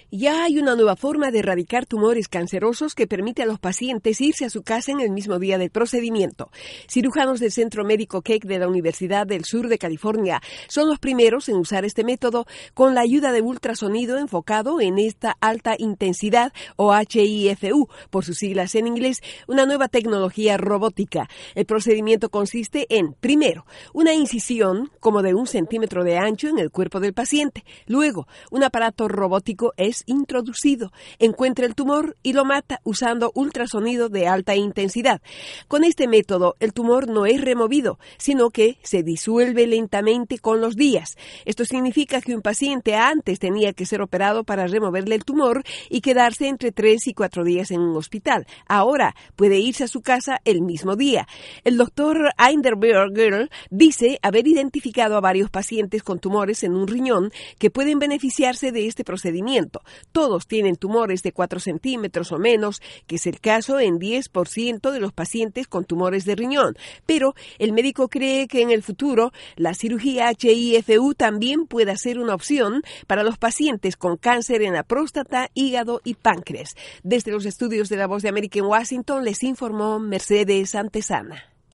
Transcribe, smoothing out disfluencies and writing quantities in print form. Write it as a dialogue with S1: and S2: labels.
S1: Ya hay una nueva forma de erradicar tumores cancerosos que permite a los pacientes irse a su casa en el mismo día del procedimiento. Cirujanos del Centro Médico Keck de la Universidad del Sur de California son los primeros en usar este método con la ayuda de ultrasonido enfocado en esta alta intensidad o HIFU, por sus siglas en inglés, una nueva tecnología robótica. El procedimiento consiste en, primero, una incisión como de 1 centímetro de ancho en el cuerpo del paciente. Luego, un aparato robótico es introducido, encuentra el tumor y lo mata usando ultrasonido de alta intensidad. Con este método, el tumor no es removido, sino que se disuelve lentamente con los días. Esto significa que un paciente antes tenía que ser operado para removerle el tumor y quedarse entre 3 y 4 días en un hospital. Ahora puede irse a su casa el mismo día. El doctor Einderberger dice haber identificado a varios pacientes con tumores en un riñón que pueden beneficiarse de este procedimiento. Todos tienen tumores de 4 centímetros o menos, que es el caso en 10% de los pacientes con tumores de riñón. Pero el médico cree que en el futuro la cirugía HIFU también pueda ser una opción para los pacientes con cáncer en la próstata, hígado y páncreas. Desde los estudios de La Voz de América en Washington les informó Mercedes Antezana.